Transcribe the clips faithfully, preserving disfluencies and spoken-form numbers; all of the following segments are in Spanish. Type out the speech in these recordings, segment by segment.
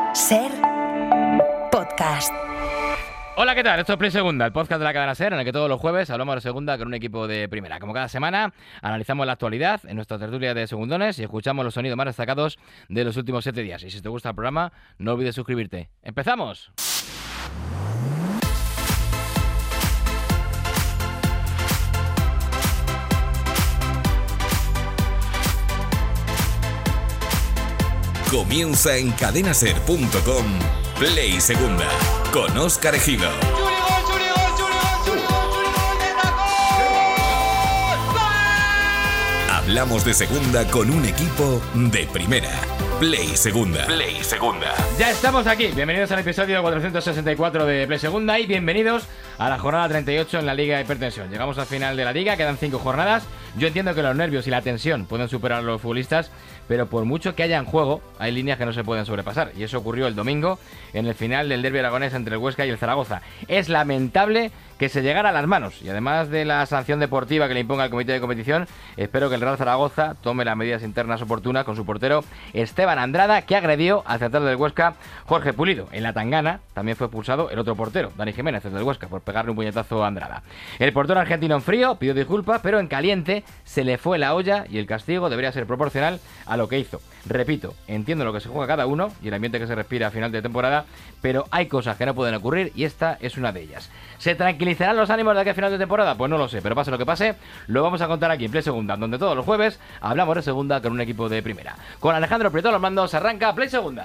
Ser Podcast. Hola, ¿qué tal? Esto es Play Segunda, el podcast de la cadena Ser, en el que todos los jueves hablamos de segunda con un equipo de primera. Como cada semana, analizamos la actualidad en nuestra tertulia de segundones y escuchamos los sonidos más destacados de los últimos siete días. Y si te gusta el programa, no olvides suscribirte. ¡Empezamos! Comienza en cadena ser punto com Play Segunda con Óscar Ejido. Hablamos de segunda con un equipo de primera. Play Segunda. Play Segunda. Ya estamos aquí. Bienvenidos al episodio cuatrocientos sesenta y cuatro de Play Segunda y bienvenidos a la jornada treinta y ocho en la Liga de Hipertensión. Llegamos al final de la Liga, quedan cinco jornadas. Yo entiendo que los nervios y la tensión pueden superar a los futbolistas, pero por mucho que haya en juego, hay líneas que no se pueden sobrepasar. Y eso ocurrió el domingo en el final del derbi aragonés entre el Huesca y el Zaragoza. Es lamentable que se llegara a las manos. Y además de la sanción deportiva que le imponga el comité de competición, espero que el Real Zaragoza tome las medidas internas oportunas con su portero Esteban Andrada, que agredió al central del Huesca, Jorge Pulido. En la tangana también fue expulsado el otro portero, Dani Jiménez, el del Huesca, por pegarle un puñetazo a Andrada. El portero argentino en frío pidió disculpas, pero en caliente se le fue la olla y el castigo debería ser proporcional a lo que hizo. Repito, entiendo lo que se juega cada uno y el ambiente que se respira a final de temporada, pero hay cosas que no pueden ocurrir y esta es una de ellas. ¿Se tranquilizarán los ánimos de aquí a final de temporada? Pues no lo sé, pero pase lo que pase, lo vamos a contar aquí en Play Segunda, donde todos los jueves hablamos de segunda con un equipo de primera. Con Alejandro Prieto a los mandos, arranca Play Segunda.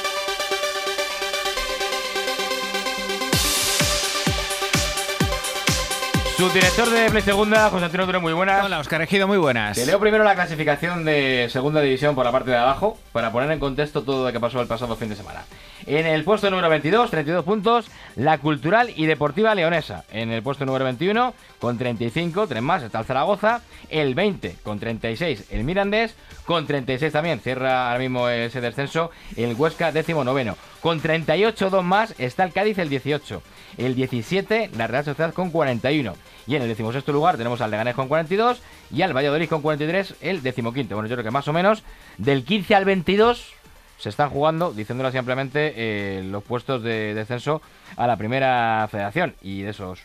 Subdirector de Play Segunda, José Antonio Duro, muy buenas. Hola, Óscar Ejido, muy buenas. Te leo primero la clasificación de segunda división por la parte de abajo, para poner en contexto todo lo que pasó el pasado fin de semana. En el puesto número veintidós, treinta y dos puntos, la Cultural y Deportiva Leonesa. En el puesto número veintiuno, con treinta y cinco, tres más, está el Zaragoza. El veinte, con treinta y seis, el Mirandés. Con treinta y seis también, cierra ahora mismo ese descenso, el Huesca, décimo noveno. Con treinta y ocho, dos más, está el Cádiz, el dieciocho. El diecisiete, la Real Sociedad con cuarenta y uno. Y en el decimosexto lugar tenemos al Leganés con cuarenta y dos y al Valladolid con cuarenta y tres, el decimoquinto. Bueno, yo creo que más o menos del quince al veintidós se están jugando, diciéndolo así ampliamente, eh, los puestos de descenso a la primera federación. Y de esos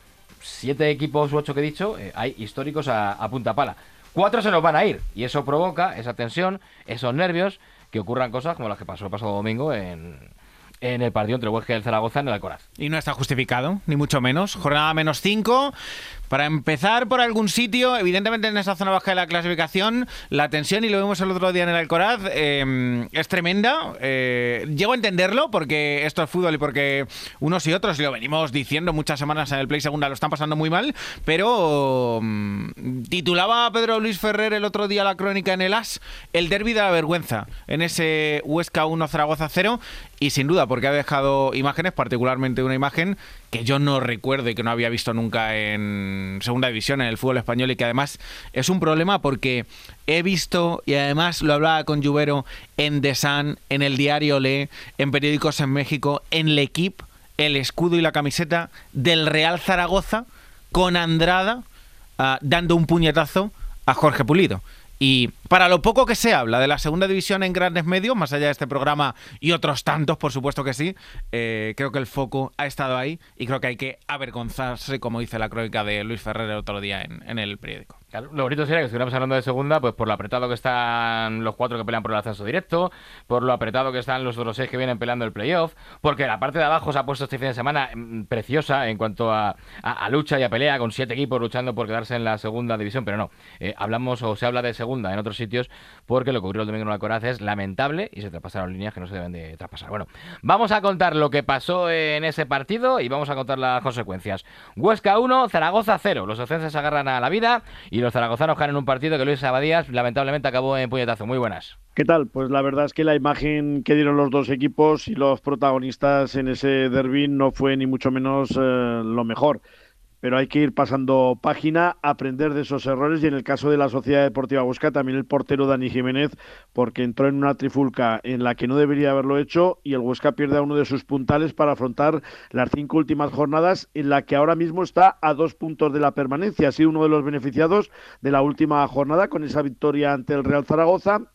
siete equipos u ocho que he dicho, eh, hay históricos a, a punta pala. Cuatro se nos van a ir y eso provoca esa tensión, esos nervios, que ocurran cosas como las que pasó el pasado domingo en... en el partido entre Huesca y el Zaragoza en el Alcoraz. Y no está justificado, ni mucho menos. Jornada menos cinco. Para empezar por algún sitio, evidentemente en esa zona baja de la clasificación, la tensión, y lo vimos el otro día en el Alcoraz, eh, es tremenda. Eh, llego a entenderlo porque esto es fútbol y porque unos y otros, y lo venimos diciendo muchas semanas en el Play Segunda, lo están pasando muy mal, pero um, titulaba Pedro Luis Ferrer el otro día la crónica en el As, el derbi de la vergüenza, en ese Huesca uno, Zaragoza cero, y sin duda porque ha dejado imágenes, particularmente una imagen que yo no recuerdo y que no había visto nunca en segunda división, en el fútbol español, y que además es un problema porque he visto, y además lo hablaba con Lluvero en The Sun, en el diario Le, en periódicos en México, en L'Equipe, el escudo y la camiseta del Real Zaragoza con Andrada uh, dando un puñetazo a Jorge Pulido. Y para lo poco que se habla de la segunda división en grandes medios, más allá de este programa y otros tantos, por supuesto que sí, eh, creo que el foco ha estado ahí y creo que hay que avergonzarse, como dice la crónica de Luis Ferrer el otro día en, en el periódico. Claro, lo bonito sería que estuviéramos hablando de segunda, pues por lo apretado que están los cuatro que pelean por el ascenso directo, por lo apretado que están los otros seis que vienen peleando el playoff, porque la parte de abajo se ha puesto este fin de semana preciosa en cuanto a, a, a lucha y a pelea, con siete equipos luchando por quedarse en la segunda división, pero no, eh, hablamos o se habla de segunda en otros sitios porque lo que ocurrió el domingo en Alcoraz es lamentable y se traspasaron líneas que no se deben de traspasar. Bueno, vamos a contar lo que pasó en ese partido y vamos a contar las consecuencias. Huesca uno, Zaragoza cero. Los ocenses se agarran a la vida y los zaragozanos ganan un partido que Luis Abadías lamentablemente acabó en puñetazo. Muy buenas. ¿Qué tal? Pues la verdad es que la imagen que dieron los dos equipos y los protagonistas en ese derbi no fue ni mucho menos eh, lo mejor. Pero hay que ir pasando página, aprender de esos errores, y en el caso de la Sociedad Deportiva Huesca también el portero Dani Jiménez, porque entró en una trifulca en la que no debería haberlo hecho y el Huesca pierde a uno de sus puntales para afrontar las cinco últimas jornadas, en la que ahora mismo está a dos puntos de la permanencia. Ha sido uno de los beneficiados de la última jornada con esa victoria ante el Real Zaragoza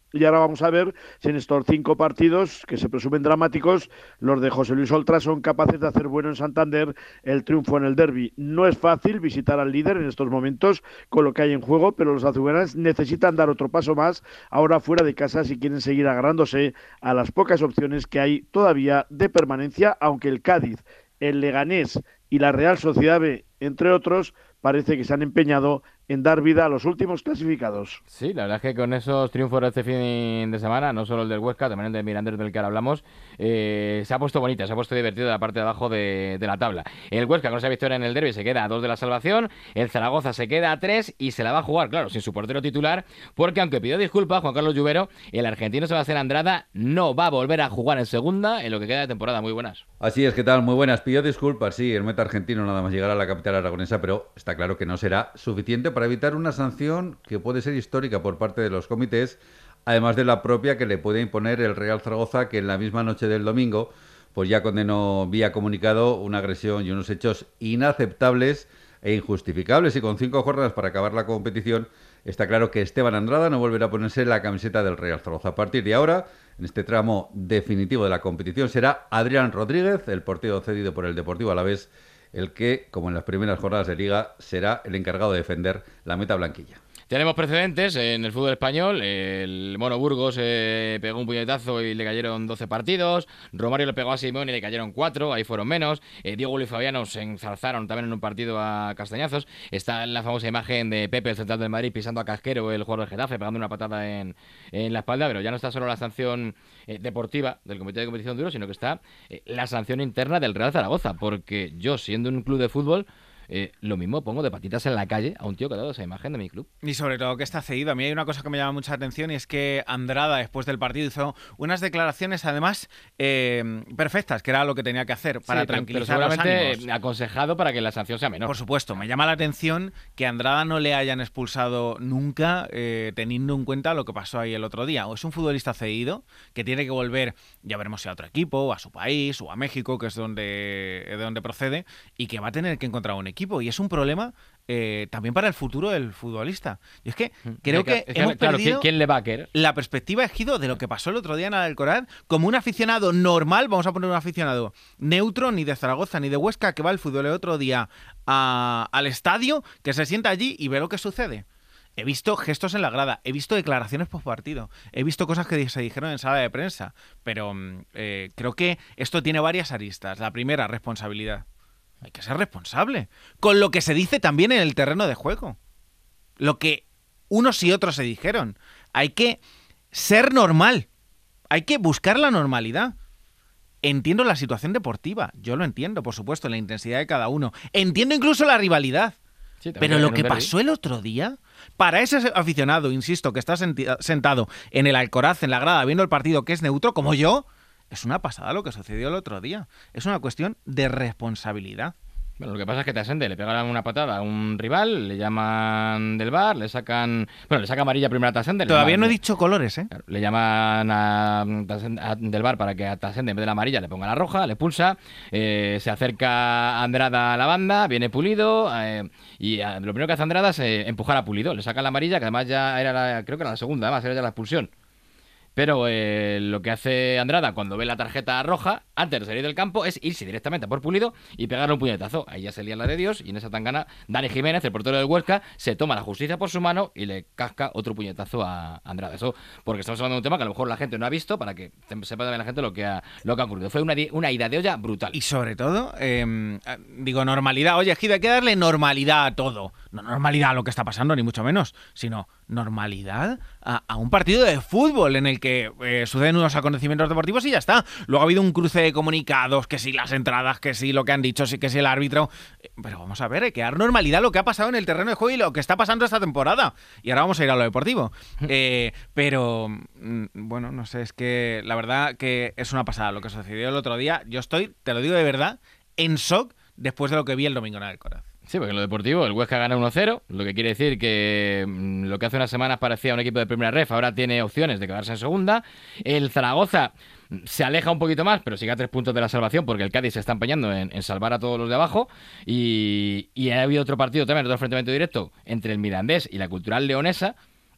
Y ahora vamos a ver si en estos cinco partidos, que se presumen dramáticos, los de José Luis Oltra son capaces de hacer bueno en Santander el triunfo en el derbi. No es fácil visitar al líder en estos momentos con lo que hay en juego, pero los azulgranas necesitan dar otro paso más ahora fuera de casa si quieren seguir agarrándose a las pocas opciones que hay todavía de permanencia, aunque el Cádiz, el Leganés y la Real Sociedad B, entre otros, parece que se han empeñado en dar vida a los últimos clasificados. Sí, la verdad es que con esos triunfos de este fin de semana, no solo el del Huesca, también el del Mirandés del que ahora hablamos, eh, se ha puesto bonita, se ha puesto divertido de la parte de abajo de, de la tabla. El Huesca con esa victoria en el derbi se queda a dos de la salvación, el Zaragoza se queda a tres y se la va a jugar, claro, sin su portero titular, porque aunque pidió disculpas Juan Carlos Lluvero, el argentino Sebastián Andrada no va a volver a jugar en segunda en lo que queda de temporada. Muy buenas. Así es, ¿qué tal? Muy buenas. Pidió disculpas, sí, el meta argentino nada más llegar a la capital aragonesa, pero está claro que no será suficiente para evitar una sanción que puede ser histórica por parte de los comités, además de la propia que le puede imponer el Real Zaragoza, que en la misma noche del domingo pues ya condenó vía comunicado una agresión y unos hechos inaceptables e injustificables, y con cinco jornadas para acabar la competición está claro que Esteban Andrada no volverá a ponerse la camiseta del Real Zaragoza. A partir de ahora, en este tramo definitivo de la competición, será Adrián Rodríguez, el portero cedido por el Deportivo Alavés, el que, como en las primeras jornadas de Liga, será el encargado de defender la meta blanquilla. Tenemos precedentes en el fútbol español. El Mono Burgos eh, pegó un puñetazo y le cayeron doce partidos. Romario le pegó a Simón y le cayeron cuatro, ahí fueron menos. Eh, Diego y Fabiano se enzarzaron también en un partido a castañazos. Está la famosa imagen de Pepe, el central del Madrid, pisando a Casquero, el jugador del Getafe, pegando una patada en, en la espalda. Pero ya no está solo la sanción eh, deportiva del Comité de Competición Duro, sino que está eh, la sanción interna del Real Zaragoza. Porque yo, siendo un club de fútbol, Eh, lo mismo pongo de patitas en la calle a un tío que ha dado esa imagen de mi club. Y sobre todo que está cedido. A mí hay una cosa que me llama mucha atención, y es que Andrada, después del partido, hizo unas declaraciones además eh, perfectas, que era lo que tenía que hacer para sí, pero, tranquilizar pero los seguramente ánimos. aconsejado para que la sanción sea menor. Por supuesto, me llama la atención que a Andrada no le hayan expulsado nunca, eh, teniendo en cuenta lo que pasó ahí el otro día. O es un futbolista cedido que tiene que volver, ya veremos si a otro equipo, o a su país, o a México, que es donde, de donde procede, y que va a tener que encontrar un equipo. Y es un problema Eh, también para el futuro del futbolista. Y es que creo que, es que hemos claro, perdido ¿quién le va a querer? la perspectiva, Ejido, de lo que pasó el otro día en Alcoraz, como un aficionado normal, vamos a poner un aficionado neutro, ni de Zaragoza ni de Huesca, que va al fútbol el otro día a, al estadio, que se sienta allí y ve lo que sucede. He visto gestos en la grada, he visto declaraciones post partido, he visto cosas que se dijeron en sala de prensa, pero eh, creo que esto tiene varias aristas. La primera, responsabilidad. Hay que ser responsable con lo que se dice también en el terreno de juego. Lo que unos y otros se dijeron. Hay que ser normal. Hay que buscar la normalidad. Entiendo la situación deportiva. Yo lo entiendo, por supuesto, la intensidad de cada uno. Entiendo incluso la rivalidad. Sí, pero lo que pasó el otro día, para ese aficionado, insisto, que está sentado en el Alcoraz, en la grada, viendo el partido, que es neutro, como yo, es una pasada lo que sucedió el otro día. Es una cuestión de responsabilidad. Bueno, lo que pasa es que Tasende le pegaron una patada a un rival, le llaman del V A R, le sacan... Bueno, le saca amarilla primero a Tasende. Todavía llaman, no he dicho colores, ¿eh? Claro, le llaman a, Tasende, a del V A R para que a Tasende en vez de la amarilla le ponga la roja, le pulsa, eh, se acerca Andrada a la banda, viene Pulido, eh, y a, lo primero que hace Andrada es eh, empujar a Pulido. Le saca la amarilla, que además ya era la, creo que era la segunda, además era ya la expulsión. Pero eh, lo que hace Andrada cuando ve la tarjeta roja, antes de salir del campo, es irse directamente por Pulido y pegarle un puñetazo. Ahí ya se lía la de Dios, y en esa tangana Dani Jiménez, el portero del Huesca, se toma la justicia por su mano y le casca otro puñetazo a Andrada. Eso porque estamos hablando de un tema que a lo mejor la gente no ha visto, para que sepa también la gente lo que ha, lo que ha ocurrido. Fue una, una ida de olla brutal. Y sobre todo, eh, digo, normalidad. Oye, Gide, hay que darle normalidad a todo. No normalidad a lo que está pasando, ni mucho menos, sino normalidad a, a un partido de fútbol en el que eh, suceden unos acontecimientos deportivos y ya está. Luego ha habido un cruce de comunicados, que si las entradas, que si lo que han dicho, que si el árbitro. Pero vamos a ver, hay que dar normalidad a lo que ha pasado en el terreno de juego y lo que está pasando esta temporada. Y ahora vamos a ir a lo deportivo. Eh, pero, bueno, no sé, es que la verdad que es una pasada lo que sucedió el otro día. Yo estoy, te lo digo de verdad, en shock después de lo que vi el domingo en Alcoraz. Sí, porque en lo deportivo el Huesca gana uno cero, lo que quiere decir que mmm, lo que hace unas semanas parecía un equipo de primera ref, ahora tiene opciones de quedarse en segunda. El Zaragoza se aleja un poquito más, pero sigue a tres puntos de la salvación, porque el Cádiz se está empeñando en, en salvar a todos los de abajo. Y, y ha habido otro partido también, otro enfrentamiento directo entre el Mirandés y la Cultural Leonesa,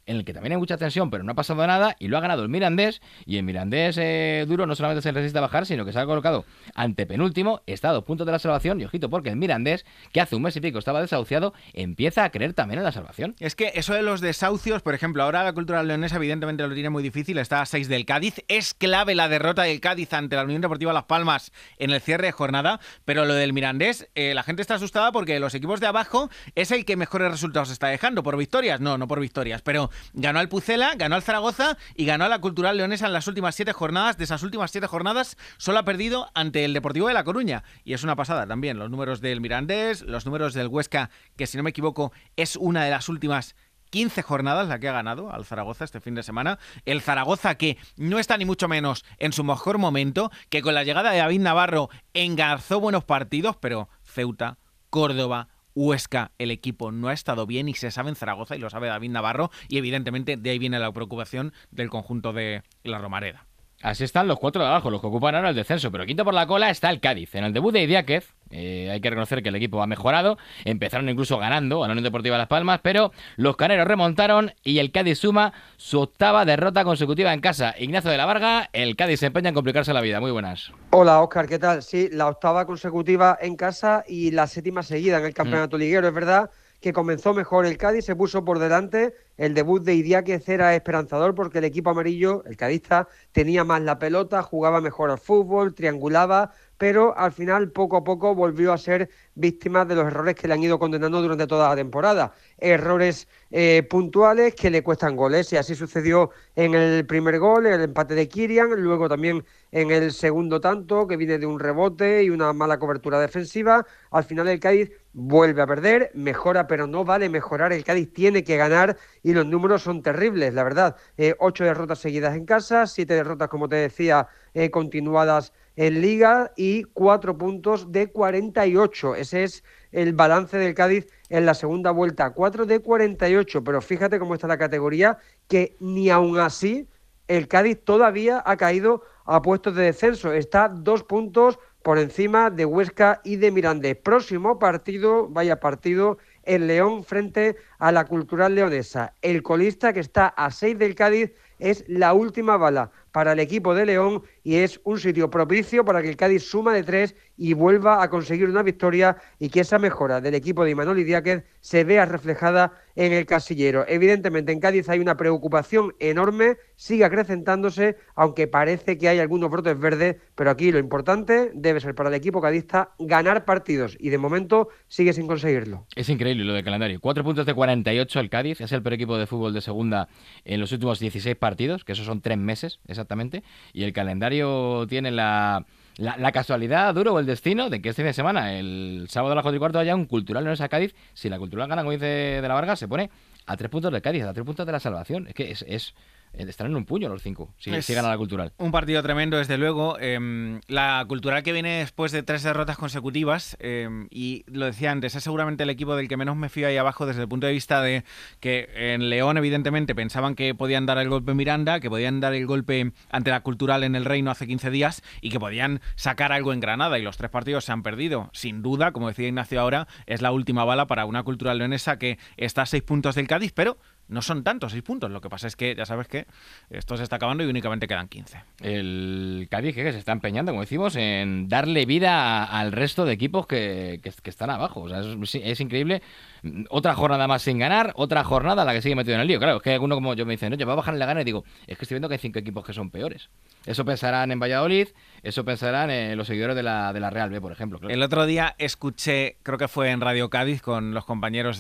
en el que también hay mucha tensión, pero no ha pasado nada, y lo ha ganado el Mirandés, y el Mirandés eh, duro no solamente se resiste a bajar, sino que se ha colocado antepenúltimo, está a dos puntos de la salvación, y ojito, porque el Mirandés, que hace un mes y pico estaba desahuciado, empieza a creer también en la salvación. Es que eso de los desahucios, por ejemplo, ahora la Cultural Leonesa evidentemente lo tiene muy difícil, está a seis del Cádiz, es clave la derrota del Cádiz ante la Unión Deportiva Las Palmas en el cierre de jornada, pero lo del Mirandés, eh, la gente está asustada porque los equipos de abajo es el que mejores resultados está dejando. ¿Por victorias? No, no por victorias, pero ganó al Pucela, ganó al Zaragoza y ganó a la Cultural Leonesa en las últimas siete jornadas. De esas últimas siete jornadas solo ha perdido ante el Deportivo de La Coruña, y es una pasada también los números del Mirandés, los números del Huesca, que si no me equivoco es una de las últimas quince jornadas la que ha ganado al Zaragoza este fin de semana. El Zaragoza que no está ni mucho menos en su mejor momento, que con la llegada de David Navarro engarzó buenos partidos, pero Ceuta, Córdoba, Huesca, el equipo no ha estado bien y se sabe en Zaragoza y lo sabe David Navarro, y evidentemente de ahí viene la preocupación del conjunto de la Romareda. Así están los cuatro de abajo, los que ocupan ahora el descenso, pero quinto por la cola está el Cádiz. En el debut de Idiáquez, eh, hay que reconocer que el equipo ha mejorado, empezaron incluso ganando a la Unión Deportiva Las Palmas, pero los caneros remontaron y el Cádiz suma su octava derrota consecutiva en casa. Ignacio de la Varga, el Cádiz se empeña en complicarse la vida. Muy buenas. Hola, Óscar, ¿qué tal? Sí, la octava consecutiva en casa y la séptima seguida en el campeonato mm. liguero. Es verdad que comenzó mejor el Cádiz, se puso por delante. El debut de Idiáquez era esperanzador porque el equipo amarillo, el cadista, tenía más la pelota, jugaba mejor al fútbol, triangulaba, pero al final poco a poco volvió a ser víctima de los errores que le han ido condenando durante toda la temporada. Errores eh, puntuales que le cuestan goles, y así sucedió en el primer gol, en el empate de Kirian, luego también en el segundo tanto, que viene de un rebote y una mala cobertura defensiva. Al final el Cádiz vuelve a perder, mejora, pero no vale mejorar, el Cádiz tiene que ganar, y los números son terribles, la verdad. Eh, ocho derrotas seguidas en casa, siete derrotas, como te decía, eh, continuadas en Liga, y cuatro puntos de cuarenta y ocho. Ese es el balance del Cádiz en la segunda vuelta, cuatro de cuarenta y ocho, pero fíjate cómo está la categoría, que ni aún así el Cádiz todavía ha caído a puestos de descenso, está dos puntos por encima de Huesca y de Mirandés. Próximo partido, vaya partido, el León frente a la Cultural Leonesa. El colista, que está a seis del Cádiz, es la última bala para el equipo de León, y es un sitio propicio para que el Cádiz suma de tres y vuelva a conseguir una victoria, y que esa mejora del equipo de Imanol Idiáquez se vea reflejada en el casillero. Evidentemente en Cádiz hay una preocupación enorme, sigue acrecentándose, aunque parece que hay algunos brotes verdes, pero aquí lo importante debe ser para el equipo cadista ganar partidos, y de momento sigue sin conseguirlo. Es increíble lo del calendario. cuatro puntos de cuarenta y ocho el Cádiz, es el peor equipo de fútbol de segunda en los últimos dieciséis partidos, que esos son tres meses exactamente, y el calendario tiene la, la, la casualidad, duro, o el destino de que este fin de semana, el sábado a las cuatro y cuarto, haya un Cultural Leonesa Cádiz. Si la Cultural gana, como dice de la Varga, se pone a tres puntos del Cádiz, a tres puntos de la salvación. Es que es... es están en un puño los cinco, si, si gana la Cultural. Un partido tremendo, desde luego. Eh, la Cultural, que viene después de tres derrotas consecutivas, eh, y lo decía antes, es seguramente el equipo del que menos me fío ahí abajo, desde el punto de vista de que en León, evidentemente, pensaban que podían dar el golpe en Miranda, que podían dar el golpe ante la Cultural en el Reino hace quince días, y que podían sacar algo en Granada, y los tres partidos se han perdido. Sin duda, como decía Ignacio ahora, es la última bala para una Cultural leonesa que está a seis puntos del Cádiz, pero no son tantos, seis puntos. Lo que pasa es que, ya sabes que esto se está acabando y únicamente quedan quince. El Cádiz, que se está empeñando, como decimos, en darle vida a, al resto de equipos que, que, que están abajo. O sea, es, es increíble. Otra jornada más sin ganar, otra jornada la que sigue metido en el lío. Claro, es que alguno como yo me dice, no, yo voy a bajar en la gana, y digo, es que estoy viendo que hay cinco equipos que son peores. Eso pensarán en Valladolid, eso pensarán en los seguidores de la, de la Real B, por ejemplo. Claro. El otro día escuché, creo que fue en Radio Cádiz, con los compañeros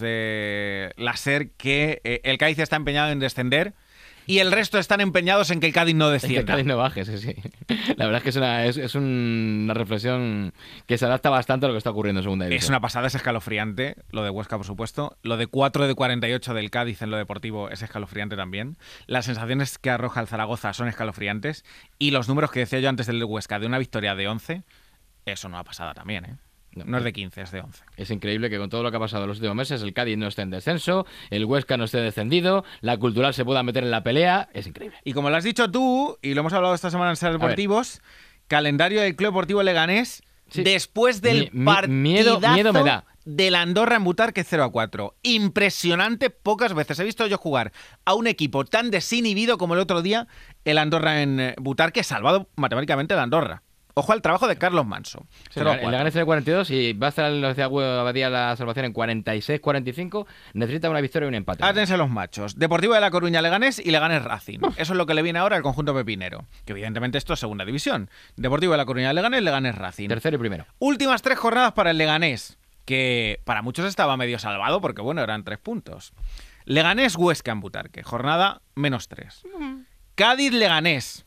de la SER, que eh, el Cádiz está empeñado en descender y el resto están empeñados en que el Cádiz no descienda. En que el Cádiz no baje, sí, sí. La verdad es que es una, es, es una reflexión que se adapta bastante a lo que está ocurriendo en segunda división. Es una pasada, es escalofriante. Lo de Huesca, por supuesto. Lo de cuatro de cuarenta y ocho del Cádiz en lo deportivo es escalofriante también. Las sensaciones que arroja el Zaragoza son escalofriantes. Y los números que decía yo antes del de Huesca, de una victoria de once, eso no ha pasado también, ¿eh? No, no es de quince, es de once. Es increíble que con todo lo que ha pasado en los últimos meses, el Cádiz no esté en descenso, el Huesca no esté descendido, la Cultural se pueda meter en la pelea. Es increíble. Y como lo has dicho tú, y lo hemos hablado esta semana en Ser Deportivos, calendario del Club Deportivo Leganés Sí. Después del Mi- mi- partidazo miedo- miedo me da. del Andorra en Butarque cero a cuatro. Impresionante, pocas veces he visto yo jugar a un equipo tan desinhibido como el otro día el Andorra en eh, Butarque, salvado matemáticamente el Andorra. Ojo al trabajo de Carlos Manso. Sí, cero a el cuatro. Leganés en el cuarenta y dos y va a estar en la ciudad Abadía la salvación en cuarenta y seis cuarenta y cinco. Necesita una victoria y un empate. Átense los machos. Deportivo de La Coruña, Leganés y Leganés Racing. Eso es lo que le viene ahora al conjunto pepinero. Que evidentemente esto es segunda división. Deportivo de La Coruña, Leganés, Leganés Racing. Tercero y primero. Últimas tres jornadas para el Leganés, que para muchos estaba medio salvado porque, bueno, eran tres puntos. Leganés Huesca en Butarque, jornada menos tres. Cádiz Leganés,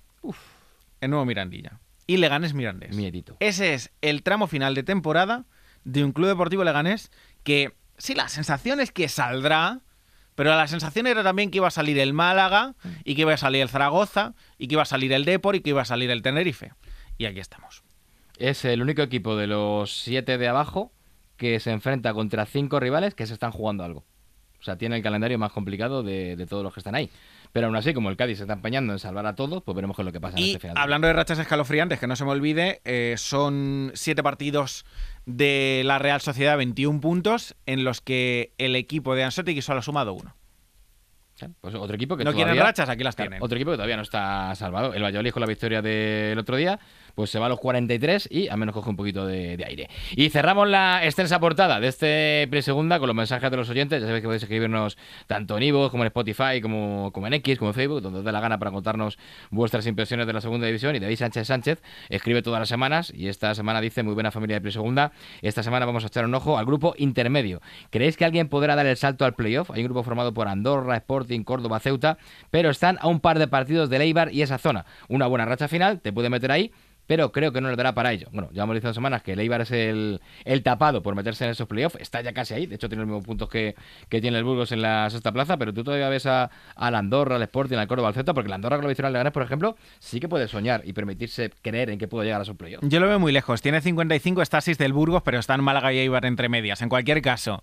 en Nuevo Mirandilla. Y Leganés Mirandés. Miedito. Ese es el tramo final de temporada de un club deportivo leganés que, sí, la sensación es que saldrá, pero la sensación era también que iba a salir el Málaga y que iba a salir el Zaragoza y que iba a salir el Depor y que iba a salir el Tenerife. Y aquí estamos. Es el único equipo de los siete de abajo que se enfrenta contra cinco rivales que se están jugando algo. O sea, tiene el calendario más complicado de, de todos los que están ahí. Pero aún así, como el Cádiz se está empeñando en salvar a todos, pues veremos qué es lo que pasa en Y este final. hablando de rachas escalofriantes, que no se me olvide, eh, son siete partidos de la Real Sociedad, veintiún puntos, en los que el equipo de Ancelotti solo ha sumado uno. ¿Sí? Pues otro equipo que No todavía, quieren rachas, aquí las claro, tienen. Otro equipo que todavía no está salvado. El Valladolid con la victoria del otro día, pues se va a los cuarenta y tres y al menos coge un poquito de, de aire. Y cerramos la extensa portada de este pre-segunda con los mensajes de los oyentes. Ya sabéis que podéis escribirnos tanto en iVoox como en Spotify, como, como en X, como en Facebook, donde os dé la gana para contarnos vuestras impresiones de la segunda división. Y David Sánchez Sánchez escribe todas las semanas y esta semana dice: muy buena familia de pre-segunda. Esta semana vamos a echar un ojo al grupo intermedio. ¿Creéis que alguien podrá dar el salto al playoff? Hay un grupo formado por Andorra, Sporting, Córdoba, Ceuta, pero están a un par de partidos del Eibar y esa zona. Una buena racha final te puede meter ahí, pero creo que no le dará para ello. Bueno, ya hemos dicho dos semanas que el Eibar es el, el tapado por meterse en esos playoffs. Está ya casi ahí. De hecho, tiene los mismos puntos que, que tiene el Burgos en la sexta plaza, pero tú todavía ves a, a la Andorra, al Sporting, al Córdoba, al Ceuta, porque la Andorra con la victoria al Leganés, por ejemplo, sí que puede soñar y permitirse creer en que puede llegar a esos playoffs. Yo lo veo muy lejos. Tiene cincuenta y cinco, está seis del Burgos, pero están Málaga y Eibar entre medias. En cualquier caso,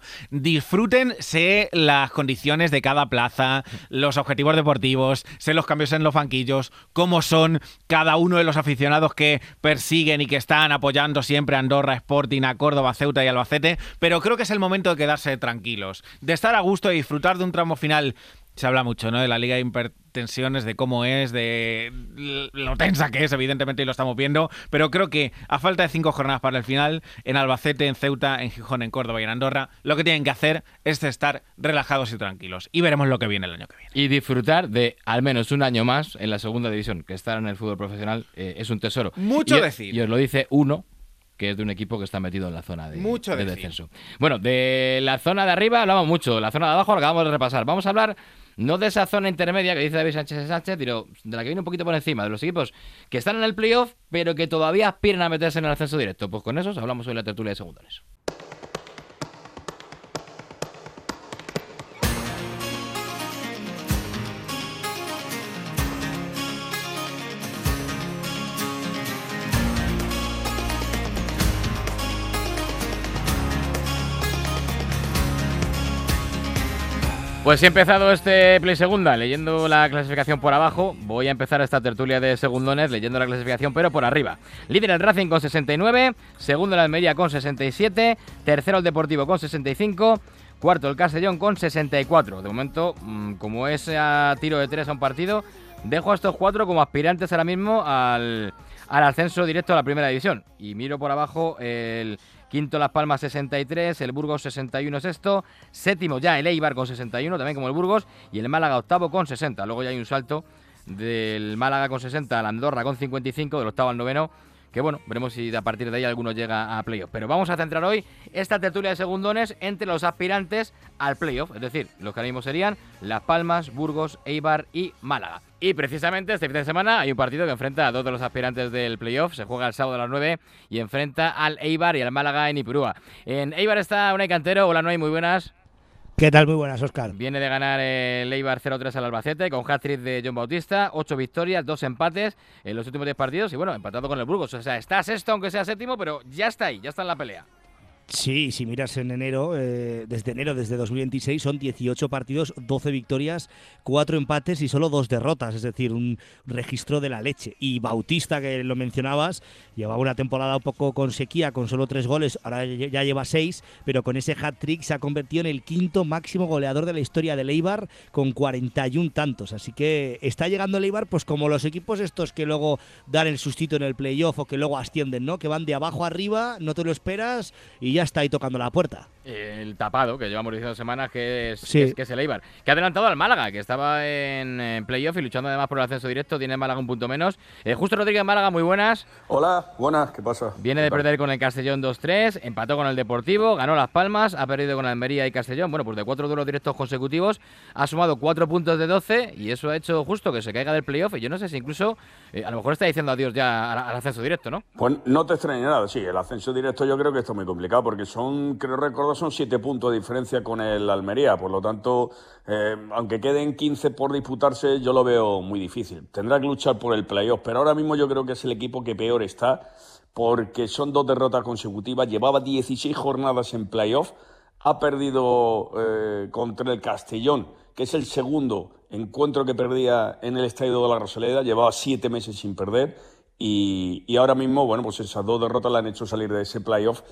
disfrútense las condiciones de cada plaza, los objetivos deportivos, sé los cambios en los banquillos, cómo son cada uno de los aficionados que persiguen y que están apoyando siempre a Andorra, Sporting, a Córdoba, Ceuta y Albacete, pero creo que es el momento de quedarse tranquilos, de estar a gusto y disfrutar de un tramo final. Se habla mucho, ¿no?, de la Liga de Hipertensiones, de cómo es, de lo tensa que es, evidentemente, y lo estamos viendo, pero creo que a falta de cinco jornadas para el final, en Albacete, en Ceuta, en Gijón, en Córdoba y en Andorra, lo que tienen que hacer es estar relajados y tranquilos. Y veremos lo que viene el año que viene. Y disfrutar de al menos un año más en la segunda división, que estar en el fútbol profesional eh, es un tesoro. Mucho y, decir. Y os lo dice uno que es de un equipo que está metido en la zona de, Mucho de decir. descenso. Bueno, de la zona de arriba hablamos mucho, de la zona de abajo lo acabamos de repasar. Vamos a hablar no de esa zona intermedia que dice David Sánchez Sánchez, sino de la que viene un poquito por encima, de los equipos que están en el playoff, pero que todavía aspiran a meterse en el ascenso directo. Pues con esos hablamos hoy en la tertulia de segundones. Pues he empezado este Play Segunda leyendo la clasificación por abajo. Voy a empezar esta tertulia de segundones leyendo la clasificación, pero por arriba. Líder el Racing con sesenta y nueve, segundo el Almería con sesenta y siete, tercero el Deportivo con sesenta y cinco, cuarto el Castellón con sesenta y cuatro. De momento, como es a tiro de tres a un partido, dejo a estos cuatro como aspirantes ahora mismo al, al ascenso directo a la primera división. Y miro por abajo el quinto Las Palmas sesenta y tres, el Burgos sesenta y uno sexto, séptimo ya el Eibar con sesenta y uno, también como el Burgos, y el Málaga octavo con sesenta. Luego ya hay un salto del Málaga con sesenta al Andorra con cincuenta y cinco, del octavo al noveno, que bueno, veremos si a partir de ahí alguno llega a playoff. Pero vamos a centrar hoy esta tertulia de segundones entre los aspirantes al playoff, es decir, los que ahora mismo serían Las Palmas, Burgos, Eibar y Málaga. Y precisamente este fin de semana hay un partido que enfrenta a dos de los aspirantes del playoff. Se juega el sábado a las nueve y enfrenta al Eibar y al Málaga en Ipurúa. En Eibar está Unai Cantero. Hola, Unai, muy buenas. ¿Qué tal? Muy buenas, Óscar. Viene de ganar el Eibar cero tres al Albacete con hat-trick de John Bautista, ocho victorias, dos empates en los últimos diez partidos y bueno, empatado con el Burgos. O sea, está sexto aunque sea séptimo, pero ya está ahí, ya está en la pelea. Sí, si miras en enero, eh, desde enero, desde dos mil veintiséis, son dieciocho partidos, doce victorias, cuatro empates y solo dos derrotas, es decir, un registro de la leche. Y Bautista, que lo mencionabas, llevaba una temporada un poco con sequía, con solo tres goles, ahora ya lleva seis, pero con ese hat-trick se ha convertido en el quinto máximo goleador de la historia del Eibar, con cuarenta y un tantos. Así que está llegando el Eibar, pues como los equipos estos que luego dan el sustito en el playoff o que luego ascienden, ¿no? Que van de abajo arriba, no te lo esperas y ya está ahí tocando la puerta. El tapado, que llevamos diciendo semanas que es, sí. que es, que es el Eibar, que ha adelantado al Málaga, que estaba en, en playoff y luchando además por el ascenso directo. Tiene Málaga un punto menos. Eh, Justo Rodríguez, Málaga, muy buenas. Hola, buenas, ¿qué pasa? Viene de perder con el Castellón dos tres, empató con el Deportivo, ganó Las Palmas, ha perdido con Almería y Castellón. Bueno, pues de cuatro duelos directos consecutivos ha sumado cuatro puntos de doce y eso ha hecho justo que se caiga del playoff. Y yo no sé si incluso eh, a lo mejor está diciendo adiós ya al, al ascenso directo, ¿no? Pues no te extrañe nada, sí, el ascenso directo yo creo que esto es muy complicado porque son, creo recordar, son siete puntos de diferencia con el Almería. Por lo tanto, eh, aunque queden quince por disputarse, yo lo veo muy difícil. Tendrá que luchar por el playoff, pero ahora mismo yo creo que es el equipo que peor está porque son dos derrotas consecutivas. Llevaba dieciséis jornadas en playoff, ha perdido eh, contra el Castellón, que es el segundo encuentro que perdía en el Estadio de la Rosaleda. Llevaba siete meses sin perder y, y ahora mismo, bueno, pues esas dos derrotas le han hecho salir de ese playoff.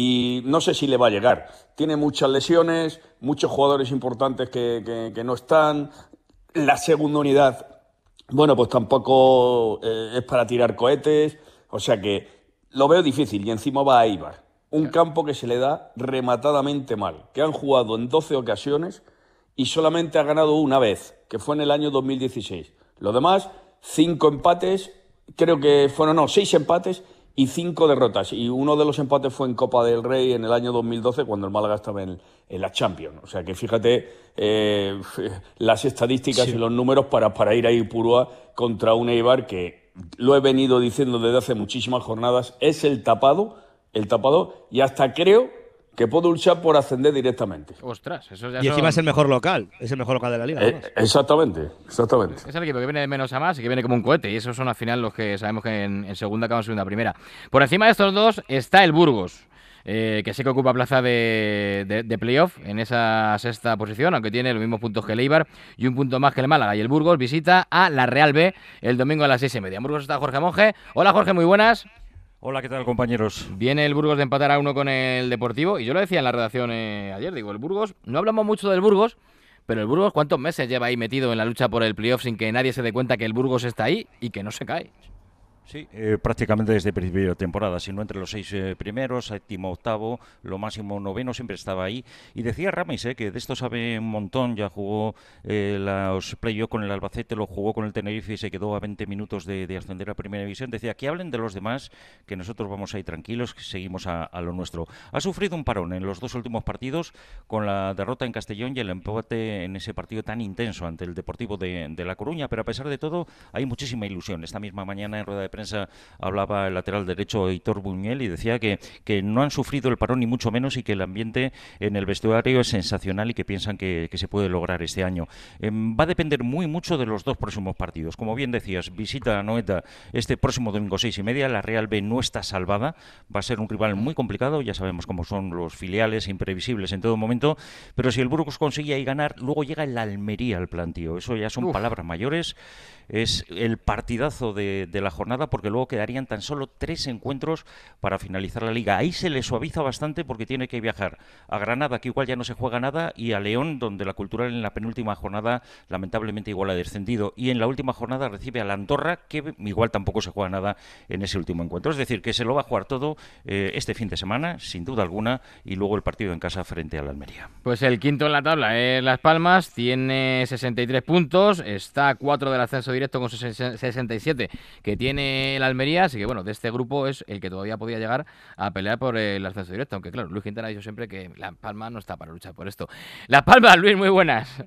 Y no sé si le va a llegar. Tiene muchas lesiones, muchos jugadores importantes que, que, que no están. La segunda unidad, bueno, pues tampoco eh, es para tirar cohetes. O sea que lo veo difícil. Y encima va a Eibar. Un campo que se le da rematadamente mal. Que han jugado en doce ocasiones y solamente ha ganado una vez, que fue en el año dos mil dieciséis. Lo demás, cinco empates, creo que fueron, no, seis empates y cinco derrotas. Y uno de los empates fue en Copa del Rey en el año dos mil doce, cuando el Málaga estaba en, en la Champions. O sea que fíjate eh, las estadísticas sí. y los números para, para ir a Ipurúa contra un Eibar que, lo he venido diciendo desde hace muchísimas jornadas, es el tapado, el tapado, y hasta creo que puede luchar por ascender directamente. Ostras, eso ya Y encima son... es el mejor local, es el mejor local de la liga. Eh, exactamente, exactamente. Es el equipo que viene de menos a más y que viene como un cohete, y esos son al final los que sabemos que en, en segunda acaban segunda primera. Por encima de estos dos está el Burgos, eh, que sí que ocupa plaza de, de, de playoff en esa sexta posición, aunque tiene los mismos puntos que el Eibar y un punto más que el Málaga. Y el Burgos visita a la Real B el domingo a las seis y media. En Burgos está Jorge Monge. Hola Jorge, muy buenas. Hola, ¿qué tal, compañeros? Viene el Burgos de empatar a uno con el Deportivo, y yo lo decía en la redacción eh, ayer, digo, el Burgos, no hablamos mucho del Burgos, pero el Burgos, ¿cuántos meses lleva ahí metido en la lucha por el playoff sin que nadie se dé cuenta que el Burgos está ahí y que no se cae? Sí, eh, prácticamente desde el principio de temporada, si no entre los seis eh, primeros, séptimo, octavo, lo máximo noveno, siempre estaba ahí. Y decía Ramis, eh, que de esto sabe un montón, ya jugó eh, los playoffs con el Albacete, lo jugó con el Tenerife y se quedó a veinte minutos de, de ascender a Primera División. Decía que hablen de los demás, que nosotros vamos ahí tranquilos, que seguimos a, a lo nuestro. Ha sufrido un parón en los dos últimos partidos, con la derrota en Castellón y el empate en ese partido tan intenso ante el Deportivo de, de La Coruña, pero a pesar de todo hay muchísima ilusión. Esta misma mañana en rueda de prensa hablaba el lateral derecho Hitor Buñuel y decía que, que no han sufrido el parón ni mucho menos y que el ambiente en el vestuario es sensacional y que piensan que, que se puede lograr este año. Eh, va a depender muy mucho de los dos próximos partidos. Como bien decías, visita a Anoeta este próximo domingo seis y media. La Real B no está salvada, va a ser un rival muy complicado, ya sabemos cómo son los filiales, imprevisibles en todo momento, pero si el Burgos consigue ahí ganar, luego llega el Almería al plantío. Eso ya son Uf. palabras mayores. Es el partidazo de, de la jornada, porque luego quedarían tan solo tres encuentros para finalizar la liga. Ahí se le suaviza bastante porque tiene que viajar a Granada, que igual ya no se juega nada, y a León, donde la Cultural en la penúltima jornada lamentablemente igual ha descendido, y en la última jornada recibe a la Andorra, que igual tampoco se juega nada en ese último encuentro. Es decir, que se lo va a jugar todo eh, este fin de semana, sin duda alguna, y luego el partido en casa frente a la Almería. Pues el quinto en la tabla es Las Palmas, tiene sesenta y tres puntos, está a cuatro del ascenso directo con sesenta y siete que tiene el Almería, así que bueno, de este grupo es el que todavía podía llegar a pelear por el ascenso directo, aunque claro, Luis Quintana ha dicho siempre que Las Palmas no está para luchar por esto. Las Palmas, Luis, muy buenas.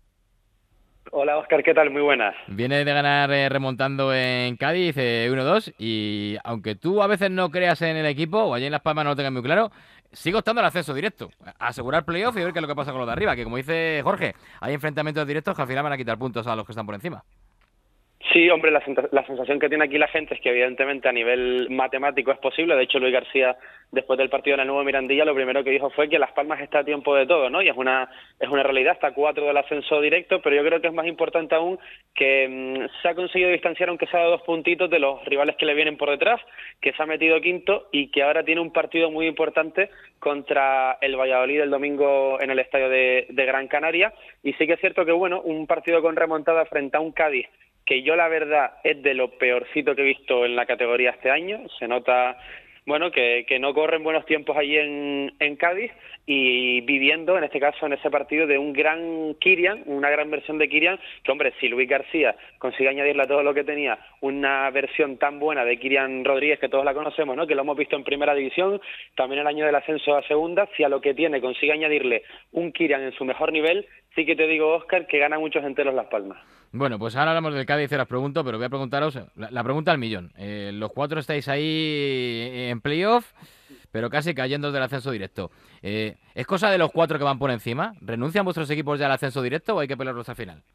Hola, Óscar, ¿qué tal? Muy buenas. Viene de ganar eh, remontando en Cádiz eh, uno dos, y aunque tú a veces no creas en el equipo, o allí en Las Palmas no lo tengas muy claro, sigue optando el ascenso directo, asegurar playoff y ver qué es lo que pasa con los de arriba, que como dice Jorge, hay enfrentamientos directos que al final van a quitar puntos a los que están por encima. Sí, hombre, la, la sensación que tiene aquí la gente es que evidentemente a nivel matemático es posible. De hecho, Luis García, después del partido en el nuevo Mirandilla, lo primero que dijo fue que Las Palmas está a tiempo de todo, ¿no? Y es una es una realidad, está a cuatro del ascenso directo, pero yo creo que es más importante aún que mmm, se ha conseguido distanciar, aunque sea de dos puntitos, de los rivales que le vienen por detrás, que se ha metido quinto y que ahora tiene un partido muy importante contra el Valladolid el domingo en el estadio de, de Gran Canaria. Y sí que es cierto que, bueno, un partido con remontada frente a un Cádiz que yo la verdad es de lo peorcito que he visto en la categoría este año. Se nota, bueno, que, que no corren buenos tiempos allí en, en Cádiz, y viviendo, en este caso, en ese partido de un gran Kirian, una gran versión de Kirian, que, hombre, si Luis García consigue añadirle a todo lo que tenía una versión tan buena de Kirian Rodríguez, que todos la conocemos, ¿no?, que lo hemos visto en primera división, también el año del ascenso a segunda, si a lo que tiene consigue añadirle un Kirian en su mejor nivel, sí que te digo, Óscar, que gana muchos enteros Las Palmas. Bueno, pues ahora hablamos del Cádiz y os pregunto, pero voy a preguntaros la, la pregunta al millón. Eh, los cuatro estáis ahí en playoff, pero casi cayendo del ascenso directo. Eh, ¿Es cosa de los cuatro que van por encima? ¿Renuncian vuestros equipos ya al ascenso directo o hay que pelearlos al final?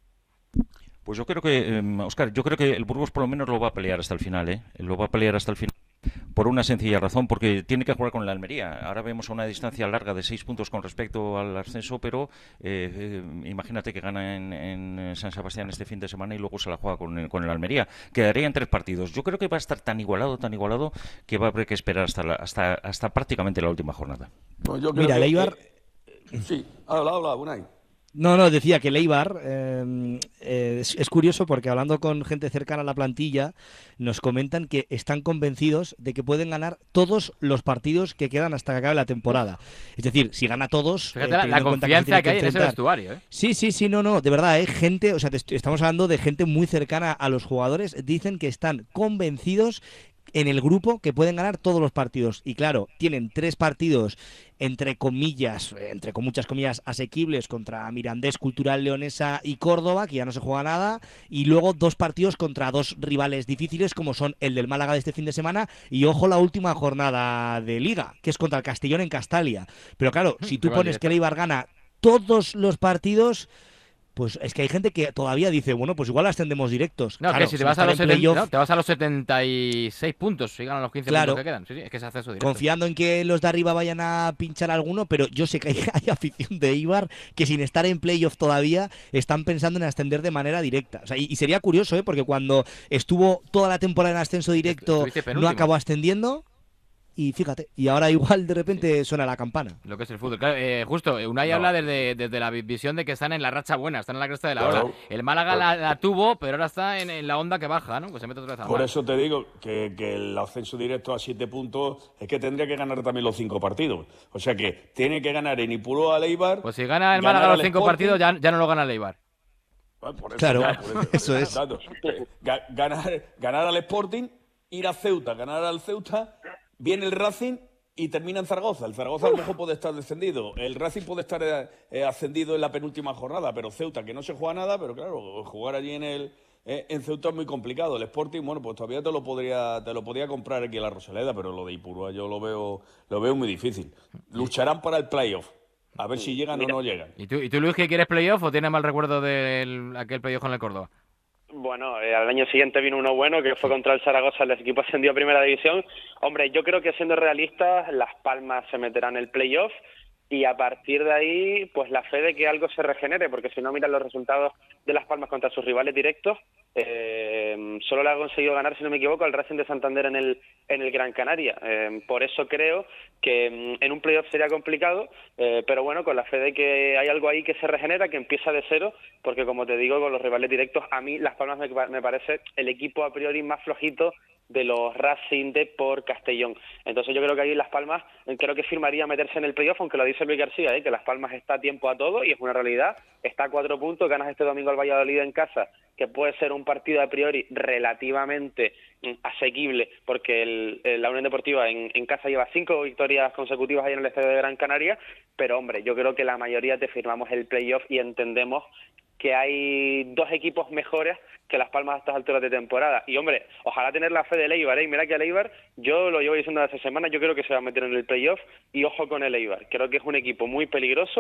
Pues yo creo que, eh, Óscar, yo creo que el Burgos por lo menos lo va a pelear hasta el final, ¿eh? Lo va a pelear hasta el final. Por una sencilla razón, porque tiene que jugar con la Almería. Ahora vemos una distancia larga de seis puntos con respecto al ascenso, pero eh, eh, imagínate que gana en, en San Sebastián este fin de semana y luego se la juega con, con el Almería. Quedaría en tres partidos. Yo creo que va a estar tan igualado, tan igualado, que va a haber que esperar hasta la, hasta, hasta prácticamente la última jornada. Pues yo creo Mira, que, Leibar... que... Sí, habla, habla, Unai. No, no, decía que Leibar eh, eh, es, es curioso porque hablando con gente cercana a la plantilla nos comentan que están convencidos de que pueden ganar todos los partidos que quedan hasta que acabe la temporada. Es decir, si gana todos... Fíjate eh, la, la confianza que, que hay en ese vestuario, ¿eh? Sí, sí, sí, no, no, de verdad, hay gente, o sea, te, estamos hablando de gente muy cercana a los jugadores, dicen que están convencidos en el grupo que pueden ganar todos los partidos. Y claro, tienen tres partidos entre comillas, entre con muchas comillas, asequibles contra Mirandés, Cultural Leonesa y Córdoba, que ya no se juega nada, y luego dos partidos contra dos rivales difíciles como son el del Málaga de este fin de semana y, ojo, la última jornada de Liga, que es contra el Castellón en Castalia. Pero claro, si tú pones que el Eibar gana todos los partidos... Pues es que hay gente que todavía dice, bueno, pues igual ascendemos directos. No, claro, que si te vas, a los setenta, ¿no? te vas a los setenta y seis puntos, si ganan los quince claro, puntos que quedan. Sí, sí, es que es acceso directo. Confiando en que los de arriba vayan a pinchar alguno, pero yo sé que hay, hay afición de Eibar que sin estar en playoff todavía están pensando en ascender de manera directa. O sea, y, y sería curioso, ¿eh? Porque cuando estuvo toda la temporada en ascenso directo no acabó ascendiendo. Y fíjate, y ahora igual de repente suena la campana. Lo que es el fútbol. Claro, eh, justo, Unai no. habla desde, desde la visión de que están en la racha buena, están en la cresta de la claro. ola. El Málaga pues, la, la tuvo, pero ahora está en, en la onda que baja, ¿no? Pues se mete otra vez a Por eso te digo que, que el ascenso directo a siete puntos es que tendría que ganar también los cinco partidos. O sea que tiene que ganar en Ipurúa al Eibar. Pues si gana el Málaga los cinco Sporting, partidos, ya, ya no lo gana el Eibar. Bueno, por eso, claro, ya, por eso, eso es. Exacto. Ganar, ganar al Sporting, ir a Ceuta, ganar al Ceuta, viene el Racing y termina en Zaragoza. El Zaragoza a lo mejor puede estar descendido. El Racing puede estar eh, ascendido en la penúltima jornada, pero Ceuta, que no se juega nada, pero claro, jugar allí en el eh, en Ceuta es muy complicado. El Sporting, bueno, pues todavía te lo podría te lo podría comprar aquí en la Rosaleda, pero lo de Ipurúa yo lo veo lo veo muy difícil. Lucharán para el playoff. A ver si llegan o no llegan. ¿Y tú, y tú Luis, que quieres playoff o tienes mal recuerdo de aquel playoff con el Córdoba? Bueno, eh, al año siguiente vino uno bueno, que fue contra el Zaragoza, el equipo ascendió a Primera División. Hombre, yo creo que siendo realistas, Las Palmas se meterán en el playoff y a partir de ahí, pues la fe de que algo se regenere, porque si no miran los resultados de Las Palmas contra sus rivales directos, eh, solo le ha conseguido ganar, si no me equivoco, al Racing de Santander en el en el Gran Canaria. Eh, por eso creo que en un playoff sería complicado, eh, pero bueno, con la fe de que hay algo ahí que se regenera, que empieza de cero, porque como te digo, con los rivales directos, a mí Las Palmas me, me parece el equipo a priori más flojito de los Racing de por Castellón. Entonces yo creo que ahí Las Palmas, creo que firmaría meterse en el playoff, aunque lo dice Luis García, ¿eh? que Las Palmas está a tiempo a todo y es una realidad, está a cuatro puntos, ganas este domingo al Valladolid en casa, que puede ser un partido a priori relativamente asequible, porque el, el, la Unión Deportiva en, en casa lleva cinco victorias consecutivas ahí en el estadio de Gran Canaria, pero hombre, yo creo que la mayoría te firmamos el playoff y entendemos que hay dos equipos mejores que Las Palmas a estas alturas de temporada. Y, hombre, ojalá tener la fe del Eibar, ¿eh? Mira que el Eibar, yo lo llevo diciendo hace semanas, yo creo que se va a meter en el playoff y ojo con el Eibar. Creo que es un equipo muy peligroso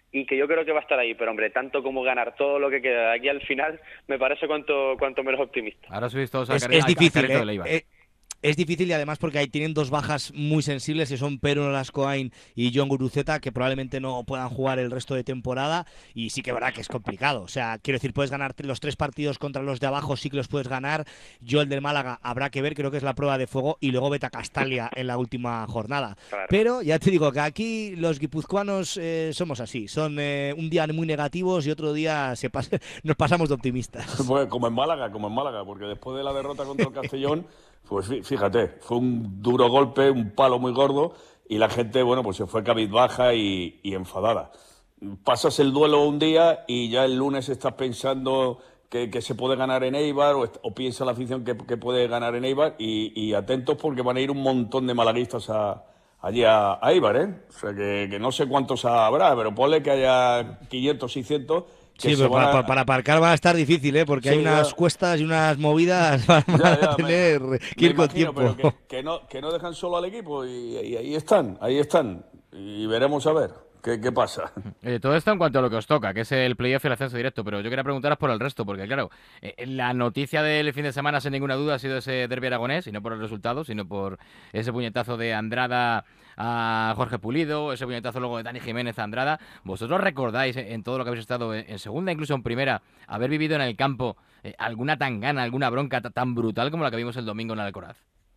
y que yo creo que va a estar ahí, pero hombre, tanto como ganar todo lo que queda de aquí al final, me parece cuanto cuanto menos optimista. Ahora subís todos a Es, Carri- es a- a difícil, Carrito de ¿eh? Leiva. Eh, Es difícil y además porque ahí tienen dos bajas muy sensibles que son Pedro Lascoain y John Guruceta, que probablemente no puedan jugar el resto de temporada, y sí que es verdad que es complicado. O sea, quiero decir, puedes ganar los tres partidos contra los de abajo, sí que los puedes ganar. Yo el del Málaga habrá que ver, creo que es la prueba de fuego, y luego Beta Castalia en la última jornada. Claro. Pero ya te digo que aquí los guipuzcoanos eh, somos así, son eh, un día muy negativos y otro día se pas nos pasamos de optimistas. Pues como en Málaga, como en Málaga, porque después de la derrota contra el Castellón, pues fí- fíjate, fue un duro golpe, un palo muy gordo, y la gente, bueno, pues se fue cabizbaja y, y enfadada. Pasas el duelo un día y ya el lunes estás pensando que, que se puede ganar en Eibar, o, est- o piensa la afición que, que puede ganar en Eibar, y, y atentos porque van a ir un montón de malaguistas a, allí a, a Eibar, ¿eh? O sea, que, que no sé cuántos habrá, pero ponle que haya quinientos, seiscientos. Que Sí, se pero van para, a- para aparcar va a estar difícil, ¿eh? Porque Sí, hay unas ya. cuestas y unas movidas van Ya, a ya, me- tener que ir me con imagino, tiempo. pero que, que no, que no dejan solo al equipo y, y ahí están, ahí están. Y veremos a ver qué, qué pasa. Eh, todo esto en cuanto a lo que os toca, que es el playoff y el ascenso directo, pero yo quería preguntaros por el resto, porque claro, eh, la noticia del fin de semana sin ninguna duda ha sido ese derbi aragonés, y no por el resultado, sino por ese puñetazo de Andrada a Jorge Pulido, ese puñetazo luego de Dani Jiménez a Andrada. ¿Vosotros recordáis eh, en todo lo que habéis estado en, en segunda, incluso en primera, haber vivido en el campo eh, alguna tangana, alguna bronca ta- tan brutal como la que vimos el domingo en Alcoraz?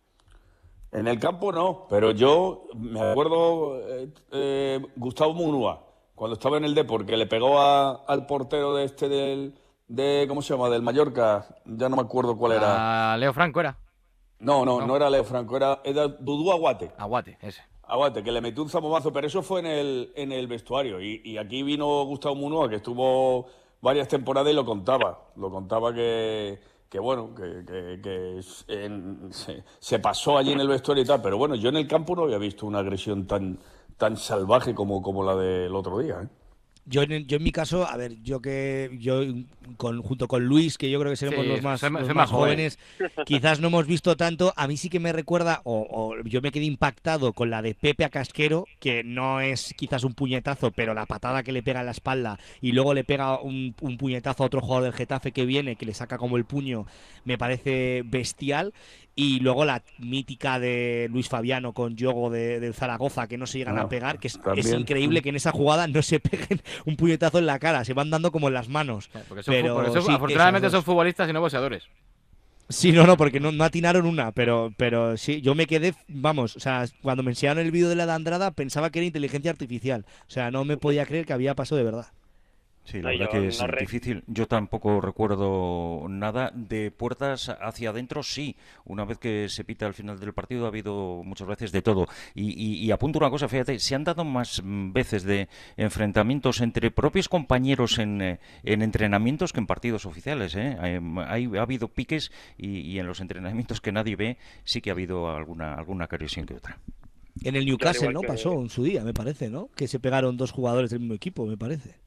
En el campo no, pero yo me acuerdo eh, eh, Gustavo Munúa, cuando estaba en el Depor, que le pegó a- al portero de este del, de, ¿cómo se llama? Del Mallorca, ya no me acuerdo cuál era. A Leo Franco era. No, no, no. no, era Leo Franco, era, era Dudú Aguate. Aguate, ese. Aguante, que le metió un zamomazo, pero eso fue en el, en el vestuario. Y, y aquí vino Gustavo Munúa, que estuvo varias temporadas y lo contaba. Lo contaba que, que bueno, que, que- que en- se, se pasó allí en el vestuario y tal. Pero bueno, yo en el campo no había visto una agresión tan, tan salvaje como, como la del otro día, ¿eh? Yo en, yo en mi caso, a ver, yo que yo con, junto con Luis, que yo creo que seremos Sí, los más, soy ma- los soy más más joven. jóvenes, quizás no hemos visto tanto. A mí sí que me recuerda, o, o yo me quedé impactado con la de Pepe a Casquero, que no es quizás un puñetazo, pero la patada que le pega en la espalda y luego le pega un, un puñetazo a otro jugador del Getafe que viene, que le saca como el puño, me parece bestial. Y luego la mítica de Luis Fabiano con Yogo de, del Zaragoza, que no se llegan Ah, a pegar, que es, también. es increíble que en esa jugada no se peguen un puñetazo en la cara, se van dando como en las manos. Porque son, Pero fu- porque son- sí, afortunadamente esas son dos. futbolistas y no boxeadores. Sí, no, no, porque no, no atinaron una, pero, pero sí, yo me quedé, vamos, o sea, cuando me enseñaron el vídeo de la de Andrada pensaba que era inteligencia artificial, o sea, no me podía creer que había pasado de verdad. Sí, la No, verdad yo que es no re- difícil. Yo tampoco recuerdo nada. De puertas hacia adentro, sí. Una vez que se pita al final del partido ha habido muchas veces de todo. Y, y, y apunto una cosa, fíjate, se han dado más mm, veces de enfrentamientos entre propios compañeros en, eh, en entrenamientos que en partidos oficiales, ¿eh? Hay, hay- ha habido piques y, y en los entrenamientos que nadie ve sí que ha habido alguna, alguna agresión que otra. En el Newcastle, igual ¿no? que- Pasó en su día, me parece, ¿no? Que se pegaron dos jugadores del mismo equipo, me parece.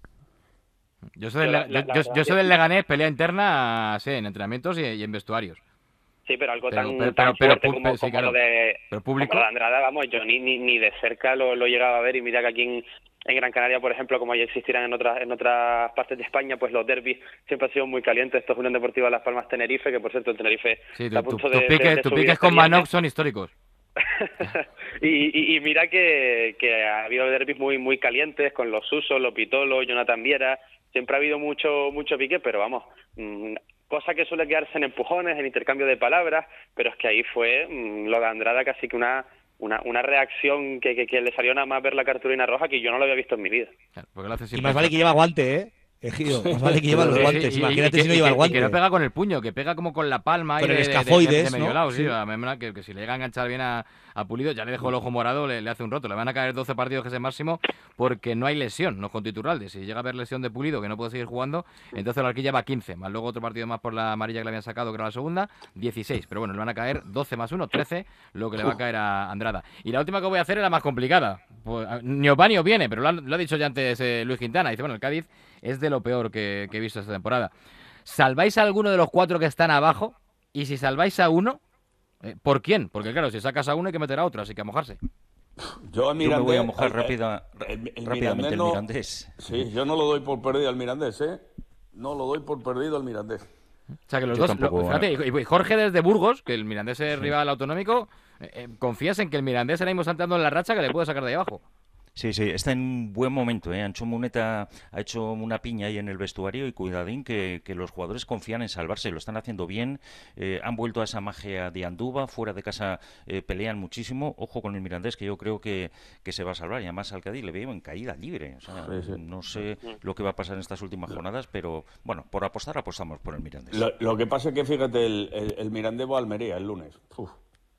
Yo soy del, La- yo, la- yo- la yo verdad soy que- del Leganés, pelea interna, sí, en entrenamientos y, y en vestuarios. Sí, pero algo Pero- tan, pero- tan pero- fuerte pero- como, sí, como claro. lo de, Pero público. como lo de Andrada, vamos, yo ni, ni, ni de cerca lo, lo llegaba a ver, y mira que aquí en, en Gran Canaria, por ejemplo, como ya existirán en otras en otras partes de España, pues los derbis siempre han sido muy calientes. Esto es Unión Deportiva Las Palmas Tenerife, que por cierto el Tenerife Sí, está a tu- tu- punto tus de, piques, de- de tus subir piques este con viernes. Manox son históricos. y, y, y mira que, que ha habido derbis muy muy calientes con los Susos, los Pitolo, Jonathan Viera. Siempre ha habido mucho mucho pique, pero vamos, mmm, cosa que suele quedarse en empujones, en intercambio de palabras, pero es que ahí fue mmm, lo de Andrada casi que una una, una reacción que, que, que le salió nada más ver la cartulina roja, que yo no lo había visto en mi vida. Claro, porque lo hace Y sin más vale pensar. que lleva guante, ¿eh? Ejido, más vale que lleva los Sí, sí, guantes. y- y- Imagínate y si no que- lleva y el que- guante. Y que no pega con el puño, que pega como con la palma Con y el de, de- de- escafoides, de medio ¿no? lado, sí. Sí. A mí me da que, que si le llega a enganchar bien a, a Pulido, ya le dejó el ojo morado, le, le hace un roto. Le van a caer doce partidos, que es el máximo, porque no hay lesión, no con Iturralde. Si llega a haber lesión de Pulido, que no puede seguir jugando, entonces la Arquilla va quince, más luego otro partido más por la amarilla que le habían sacado, que era la segunda, dieciséis. Pero bueno, le van a caer doce más uno, trece, lo que le va a caer a Andrada. Y la última que voy a hacer es la más complicada. Pues, ni os va ni os viene, pero lo ha, lo ha dicho ya antes eh, Luis Quintana. Dice, bueno, el Cádiz es de lo peor que, que he visto esta temporada. ¿Salváis a alguno de los cuatro que están abajo? Y si salváis a uno, eh, ¿por quién? Porque claro, si sacas a uno hay que meter a otro, así que a mojarse. Yo, al yo me voy a mojar al, rápida, el, el rápidamente el no, Mirandés. Sí, yo no lo doy por perdido al Mirandés, ¿eh? No lo doy por perdido al Mirandés. O sea, que los Yo dos... tampoco, Lo, fíjate, y Jorge desde Burgos, que el Mirandés es sí. rival autonómico, eh, ¿confías en que el Mirandés ahora mismo está entrando en la racha que le puede sacar de ahí abajo? Sí, sí, está en un buen momento, ¿eh? Ancho Muneta ha hecho una piña ahí en el vestuario y cuidadín que, que los jugadores confían en salvarse, lo están haciendo bien, eh, han vuelto a esa magia de Anduba, fuera de casa eh, pelean muchísimo, ojo con el Mirandés que yo creo que, que se va a salvar, y además al Cádiz le veo en caída libre, o sea, sí, sí. no sé lo que va a pasar en estas últimas jornadas, pero bueno, por apostar apostamos por el Mirandés. Lo, lo que pasa es que fíjate, el, el, el Mirandés va a Almería el lunes. Uf.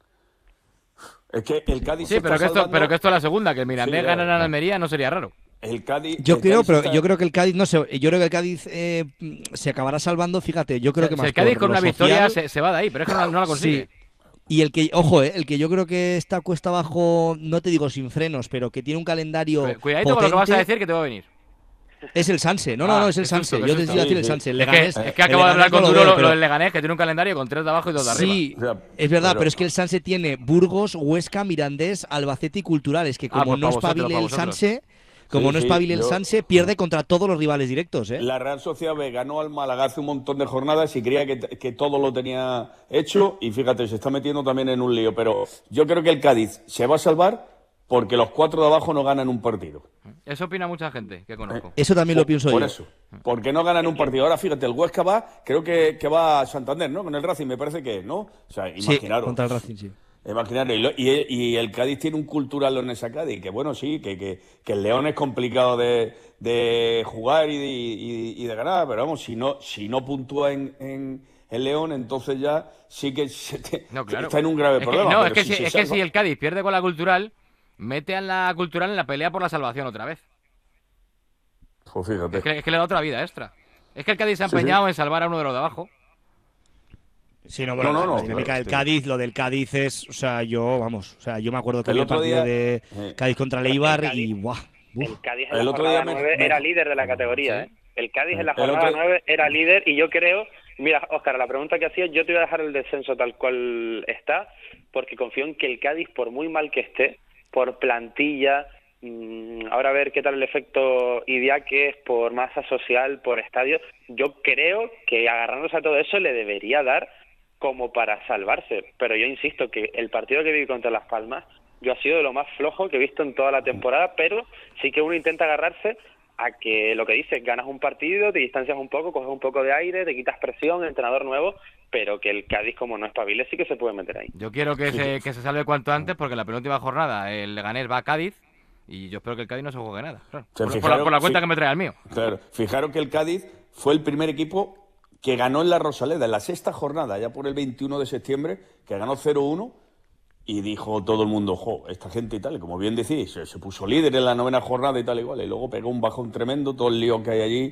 Es que el Cádiz sí, se pero, está que esto, salvando... pero que esto es la segunda, que el Mirandés sí, gana claro. en Almería no sería raro. El Cádiz, yo el creo, Cádiz pero está... yo creo que el Cádiz no se, yo creo que el Cádiz eh, se acabará salvando, fíjate, yo creo que si más el Cádiz por con una social, victoria se, se va de ahí, pero es que no, no la consigue. Sí. Y el que, ojo, eh, el que yo creo que está cuesta abajo, no te digo sin frenos, pero que tiene un calendario Pero, cuidadito potente, con lo que vas a decir que te va a venir. Es el Sanse, no, no, ah, no, es el susto, Sanse. Yo te decía decir el Sanse. El es, Leganés, que, es que acabo de hablar con no Duro lo, lo, pero... lo del Leganés, que tiene un calendario con tres de abajo y dos de arriba. Sí, o sea, es verdad, pero... pero es que el Sanse tiene Burgos, Huesca, Mirandés, Albacete y Culturales, que como ah, pues no espabile el Sanse, como sí, no espabile sí, el yo... Sanse, pierde contra todos los rivales directos, ¿eh? La Real Sociedad B ganó al Málaga hace un montón de jornadas y creía que, que todo lo tenía hecho y fíjate, se está metiendo también en un lío, pero yo creo que el Cádiz se va a salvar porque los cuatro de abajo no ganan un partido. Eso opina mucha gente que conozco. Eso también por, lo pienso por yo. Por eso, porque no ganan un partido. Ahora fíjate, el Huesca va, creo que, que va a Santander, ¿no? Con el Racing me parece que es, ¿no? O sea, imaginaros. Sí, contra el Racing, sí. Imaginaros. Y, lo, y, y el Cádiz tiene un cultural en esa Cádiz, que bueno, sí, que, que, que el León es complicado de, de jugar y de, y, y de ganar, pero vamos, si no, si no puntúa en... en el León, entonces ya sí que se te, no, claro. está en un grave es problema. Que, no, es, que, si, si, es salva... que si el Cádiz pierde con la Cultural, mete a la Cultural en la pelea por la salvación otra vez. Pues fíjate. Es que, es que le da otra vida extra. Es que el Cádiz se ha empeñado sí, sí. en salvar a uno de los de abajo. Sí, no, bueno, no, no, la dinámica del Cádiz, lo del Cádiz es, o sea, yo, vamos, o sea, yo me acuerdo que el, el partido día... de Cádiz contra Leibar y ¡buah! El Cádiz en el la jornada nueve me... era líder de la categoría, ¿eh? El Cádiz en la jornada otro... nueve era líder y yo creo... Mira, Óscar, la pregunta que hacías, yo te voy a dejar el descenso tal cual está, porque confío en que el Cádiz, por muy mal que esté, por plantilla, mmm, ahora a ver qué tal el efecto Idiáquez, por masa social, por estadio, yo creo que agarrándose a todo eso le debería dar como para salvarse. Pero yo insisto que el partido que vi contra Las Palmas, yo ha sido de lo más flojo que he visto en toda la temporada, pero sí que uno intenta agarrarse a que lo que dices, ganas un partido, te distancias un poco, coges un poco de aire, te quitas presión, entrenador nuevo, pero que el Cádiz, como no es pabile, sí que se puede meter ahí. Yo quiero que, sí. se, que se salve cuanto antes, porque la penúltima jornada el Leganés va a Cádiz, y yo espero que el Cádiz no se juegue nada. Claro. Por, fijaron, por, la, por la cuenta sí, que me trae el mío. Claro, fijaros que el Cádiz fue el primer equipo que ganó en la Rosaleda, en la sexta jornada, ya por el veintiuno de septiembre, que ganó cero uno, y dijo todo el mundo, jo, esta gente y tal, y como bien decís, se, se puso líder en la novena jornada y tal igual, y luego pegó un bajón tremendo, todo el lío que hay allí,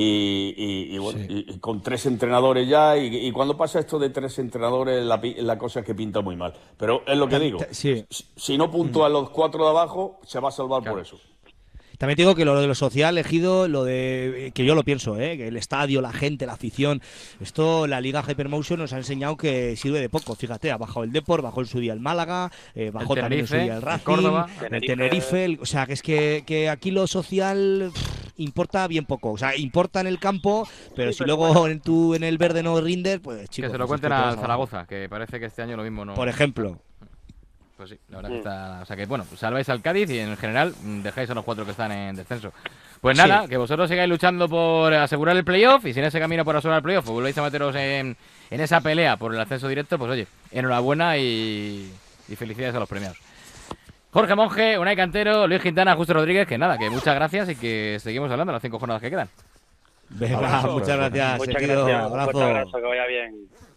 y, y, y bueno, sí. y, y con tres entrenadores ya, y, y cuando pasa esto de tres entrenadores, la, la cosa es que pinta muy mal. Pero es lo que digo, sí. si, si no puntúan los cuatro de abajo, se va a salvar claro. por eso. También te digo que lo de lo social, elegido, lo de que yo lo pienso, ¿eh? Que el estadio, la gente, la afición, esto la Liga Hypermotion nos ha enseñado que sirve de poco. Fíjate, ha bajado el Depor, bajó en su día el Málaga, eh, bajó el también en su día el Racing, Córdoba, el Tenerife, Tenerife el, o sea, que es que, que aquí lo social pff, importa bien poco, o sea, importa en el campo, pero sí, si pero luego bueno. en tu en el verde no rindes, pues chicos. Que se lo pues cuenten a Zaragoza, que parece que este año lo mismo no. Por ejemplo. Pues sí, la verdad que está... O sea que, bueno, salváis al Cádiz y en general dejáis a los cuatro que están en descenso. Pues nada, sí. que vosotros sigáis luchando por asegurar el playoff y si en ese camino por asegurar el playoff os volvéis a meteros en, en esa pelea por el ascenso directo, pues oye, enhorabuena y, y felicidades a los premiados. Jorge Monge, Unai Cantero, Luis Quintana, Justo Rodríguez, que nada, que muchas gracias y que seguimos hablando las cinco jornadas que quedan. Venga, abrazo, muchas gracias. Muchas gracias, un fuerte abrazo, que vaya bien.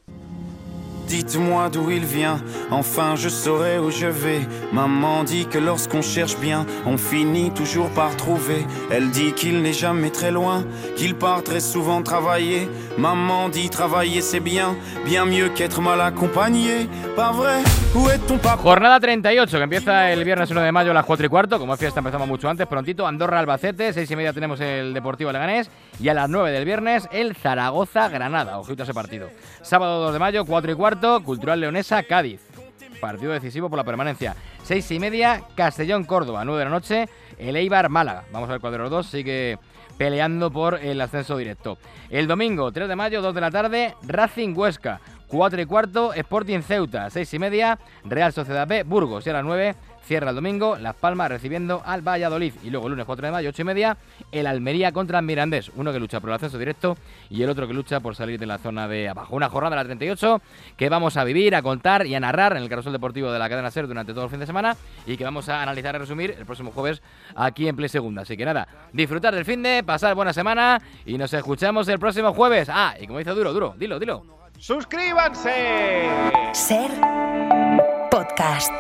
Dites-moi d'où il vient, enfin je saurai où je vais. Maman dit que lorsqu'on cherche bien, on finit toujours par trouver. Elle dit qu'il n'est jamais très loin, qu'il part très souvent travailler. Maman dit travailler c'est bien, bien mieux qu'être mal accompagné. Pas vrai, où est ton papa? Jornada treinta y ocho, que empieza el viernes uno de mayo a las cuatro y cuarto. Como es fiesta empezamos mucho antes, prontito. Andorra Albacete, seis y media tenemos el Deportivo Leganés. Y a las nueve del viernes el Zaragoza Granada. Ojito a ese partido. Sábado dos de mayo, cuatro y cuarto. Cultural Leonesa, Cádiz. partido decisivo por la permanencia. Seis y media, Castellón-Córdoba, nueve de la noche, el Eibar-Málaga. Vamos a ver cuál de los dos sigue peleando por el ascenso directo. El domingo, tres de mayo, dos de la tarde, Racing-Huesca. cuatro y cuarto, Sporting Ceuta. seis y media, Real Sociedad B, Burgos. Y a las nueve, cierra el domingo, Las Palmas recibiendo al Valladolid. Y luego el lunes cuatro de mayo, ocho y media, el Almería contra el Mirandés. Uno que lucha por el ascenso directo y el otro que lucha por salir de la zona de abajo. Una jornada de la treinta y ocho que vamos a vivir, a contar y a narrar en el carrusel deportivo de la cadena SER durante todo el fin de semana y que vamos a analizar y resumir el próximo jueves aquí en Play Segunda. Así que nada, disfrutar del fin de, pasar buena semana y nos escuchamos el próximo jueves. Ah, y como dice Duro, Duro, dilo, dilo. ¡Suscríbanse! SER Podcast.